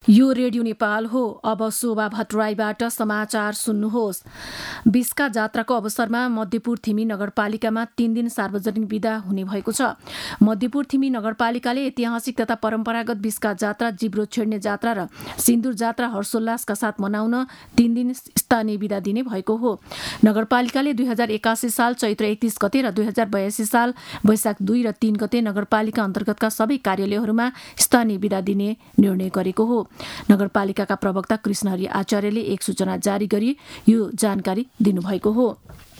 यो रेडियो नेपाल हो। अब शोभा भट्टराईबाट समाचार सुन्नुहोस्। बिसका जात्राको अवसरमा मध्यपुर थिमी नगरपालिकामा 3 दिन सार्वजनिक बिदा हुने भएको छ। मध्यपुर थिमी नगरपालिकाले ऐतिहासिक तथा परम्परागत बिसका जात्रा, जिब्रो छेड्ने जात्रा र सिन्दूर जात्रा हर्षोल्लासका साथ मनाउन 3 दिन स्थानीय बिदा दिने भएको हो। नगरपालिकाले 2081 साल चैत्र 31 गते र 2082 साल वैशाख 2 र 3 गते नगरपालिका अन्तर्गतका सबै कार्यालयहरूमा स्थानीय बिदा दिने निर्णय गरेको हो। नगरपालिकाका प्रवक्ता कृष्णहरि आचार्यले एक सूचना जारी गरी यो जानकारी दिनुभएको हो।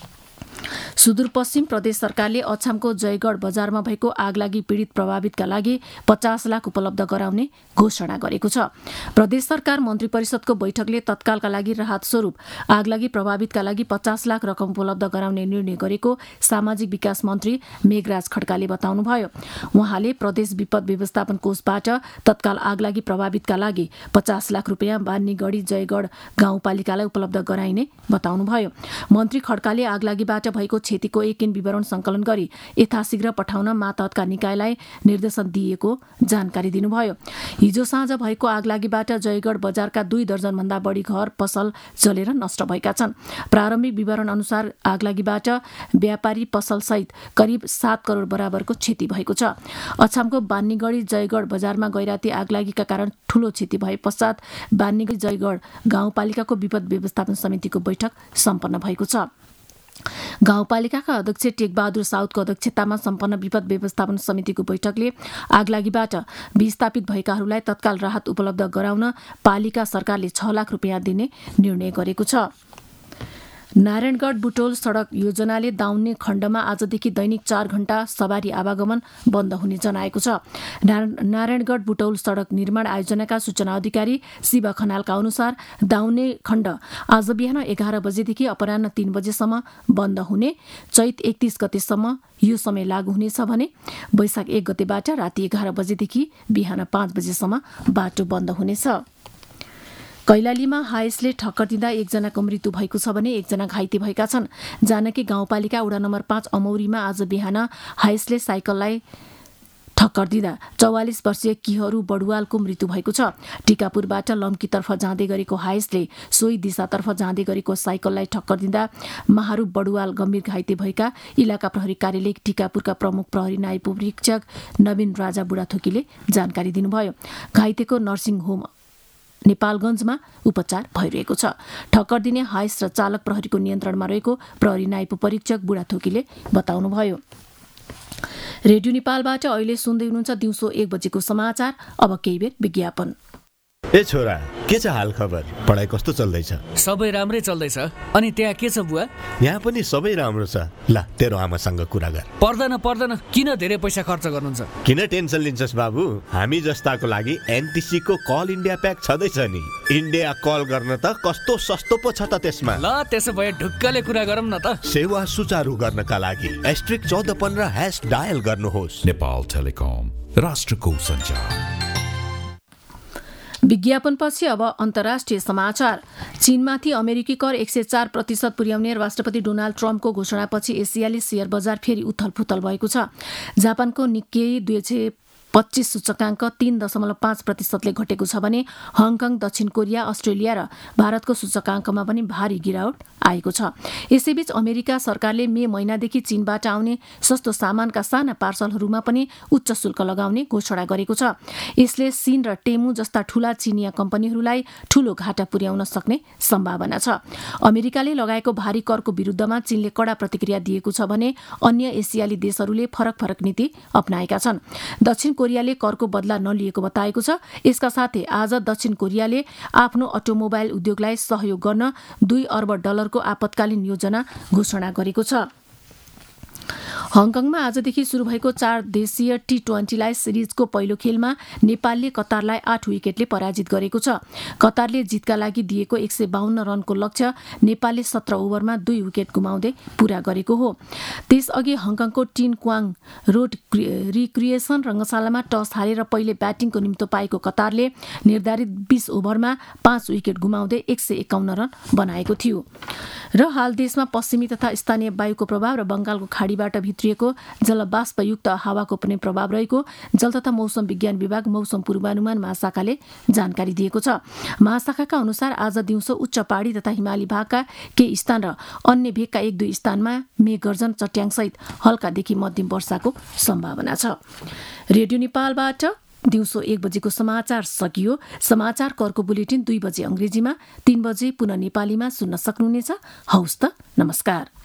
सुदूरपश्चिम प्रदेश सरकारले अछामको जयगढ बजारमा भएको आगलागी पीडित प्रभावितका लागि 50 लाख उपलब्ध गराउने घोषणा गरेको छ। प्रदेश सरकार मन्त्री परिषदको बैठकले तत्कालका लागि राहत स्वरूप आगलागी प्रभावितका लागि 50 लाख रकम उपलब्ध गराउने निर्णय गरेको सामाजिक विकास मन्त्री मेघराज खड्काले बताउनुभयो। उहाँले प्रदेश विपद व्यवस्थापन कोषबाट तत्काल आगलागी प्रभावितका लागि 50 लाख रुपियाँ बान्नीगढी जयगढ गाउँपालिकालाई उपलब्ध गराइने बताउनुभयो। मन्त्री खड्काले आगलागीबाट भएको क्षतिको एकिन विवरण संकलन गरी यथाशीघ्र पठाउन मातहतका निकायलाई निर्देशन दिएको जानकारी दिनुभयो। हिजो साँझ भएको आगलागीबाट जयगढ बजारका 2 दर्जनभन्दा बढी घर पसल जलेर नष्ट भएका छन्। प्रारम्भिक विवरण अनुसार आगलागीबाट व्यापारी पसल सहित करिब 7 करोड बराबरको क्षति भएको छ। अछामको बान्नीगढी जयगढ बजारमा गैराती आगलागीका कारण ठूलो क्षति भए पश्चात बान्नीगढी जयगढ गाउँपालिकाको विपद व्यवस्थापन समितिको बैठक सम्पन्न भएको छ। गाउँपालिकाका अध्यक्ष टेकबहादुर साउदको अध्यक्षतामा सम्पन्न विपद व्यवस्थापन समितिको बैठकले आगलागीबाट विस्थापित भएकाहरूलाई तत्काल राहत उपलब्ध गराउन पालिका सरकारले 6 लाख रुपियाँ दिने निर्णय गरेको छ। नारायणगढ बुटोल सडक योजनाले दाउन्ने खण्डमा आजदेखि दैनिक 4 घण्टा सवारी आवागमन बन्द हुने जनाएको छ। नारायणगढ बुटोल सडक निर्माण आयोजनाका सूचना अधिकारी शिव खनालका अनुसार दाउन्ने खण्ड आज बिहान 11 बजेदेखि अपराह्न 3 बजेसम्म बन्द हुने, चैत 31 गतेसम्म यो समय लागू हुनेछ भने वैशाख 1 गतेबाट राति 11 बजेदेखि बिहान 5 बजेसम्म बाटो बन्द हुनेछ। कैलालीमा हाइसले ठक्कर दिँदा 1 जनाको मृत्यु भएको छ भने 1 जना घाइते भएका छन्। जानकी गाउँपालिका वडा नम्बर 5 अमौरीमा आज बिहान हाइसले साइकललाई ठक्कर दिँदा 44 वर्षीय किहरू बडुवालको मृत्यु भएको छ। टिकापुरबाट लम्कीतर्फ जाँदै गरेको हाइसले सोही दिशातर्फ जाँदै गरेको साइकललाई ठक्कर दिँदा महारू बडुवाल गम्भीर घाइते भएका इलाका प्रहरी कार्यालय टिकापुरका प्रमुख प्रहरी नायब उपरीक्षक नवीन राजा बुढाथोकीले जानकारी दिनुभयो। घाइतेको नर्सिङ होम नेपालगञ्जमा उपचार भइरहेको छ। ठक्कर दिने हाइस र चालक प्रहरीको नियन्त्रणमा रहेको प्रहरी नायब परीक्षक बुढाथोकीले बताउनुभयो। रेडियो नेपालबाट अहिले सुन्दै हुनुहुन्छ दिउँसो 1 बजेको समाचार। अब केही बेर विज्ञापन। ए छोरा, के छ हाल खबर? पढाइ कस्तो चल्दैछ? सबै राम्रै चल्दैछ। अनि त्यहाँ के छ बुवा? यहाँ पनि सबै राम्रो छ। ल, तेरो आमासँग कुरा गर। पर्दैन, किन धेरै पैसा खर्च गर्नुहुन्छ? किन टेन्सन लिन्छस् बाबु? हामी जस्ताको लागि एनटिसी को कल इन्डिया प्याक छँदैछ नि। इन्डिया कल गर्न त कस्तो सस्तो पो छ त त्यसमा। ल, त्यसो भए ढुक्कले कुरा गरौँ न त। सेवा सुचारू गर्नका लागि *1415# डायल गर्नुहोस्। नेपाल टेलिकम, राष्ट्रको सञ्चार। विज्ञापनपछि अब अन्तर्राष्ट्रिय समाचार। चीनमाथि अमेरिकी कर 104% पुर्याउने राष्ट्रपति डोनाल्ड ट्रम्पको घोषणापछि एसियाली शेयर बजार फेरि उथलपुथल भएको छ। जापानको निक्केई 225 सूचकाङ्क 3.5% घटेको छ भने हङकङ, दक्षिण कोरिया, अस्ट्रेलिया र भारतको सूचकाङ्कमा पनि भारी गिरावट आएको छ। यसैबीच अमेरिका सरकारले मे महिनादेखि चीनबाट आउने सस्तो सामानका साना पार्सलहरूमा पनि उच्च शुल्क लगाउने घोषणा गरेको छ। यसले सिन र टेमु जस्ता ठूला चिनिया कम्पनीहरूलाई ठूलो घाटा पुर्याउन सक्ने सम्भावना छ। अमेरिकाले लगाएको भारी करको विरुद्धमा चीनले कडा प्रतिक्रिया दिएको छ भने अन्य एसियाली देशहरूले फरक नीति अपनाएका छन्। दक्षिण कोरियाले करको बदला नलिएको बताएको छ। यसका साथै आज दक्षिण कोरियाले आफ्नो अटोमोबाइल उद्योगलाई सहयोग गर्न $2 अर्ब को आपतकालीन योजना घोषणा गरेको छ। हङकङमा आजदेखि सुरु भएको 4 देशीय T20 सिरिजको पहिलो खेलमा नेपालले कतारलाई 8 विकेटले पराजित गरेको छ। कतारले जितका लागि दिएको 152 रनको लक्ष्य नेपालले 17 ओभरमा 2 विकेट गुमाउँदै पूरा गरेको हो। त्यसअघि हङकङको टिन क्वाङ रोड रिक्रिएसन रङ्गशालामा टस हारेर पहिले ब्याटिङको निम्तो पाएको कतारले निर्धारित 20 ओभरमा 5 विकेट गुमाउँदै 151 रन बनाएको थियो। र हाल देशमा पश्चिमी तथा स्थानीय वायुको प्रभाव र बंगालको खाडीबाट उत्रिएको जलवाष्पयुक्त हावाको पनि प्रभाव रहेको जल तथा मौसम विज्ञान विभाग मौसम पूर्वानुमान महाशाखाले जानकारी दिएको छ। महाशाखाका अनुसार आज दिउँसो उच्च पहाडी तथा हिमाली भागका केही स्थान र अन्य भेगका 1-2 स्थानमा मेघगर्जन चट्याङसहित हल्कादेखि मध्यम वर्षाको सम्भावना छ। रेडियो नेपालबाट दिउँसो 1 बजेको समाचार सकियो। समाचारको अर्को बुलेटिन 2 बजे अंग्रेजीमा, 3 बजे पुनः नेपालीमा सुन्न सक्नुहुनेछ। हौस् त, नमस्कार।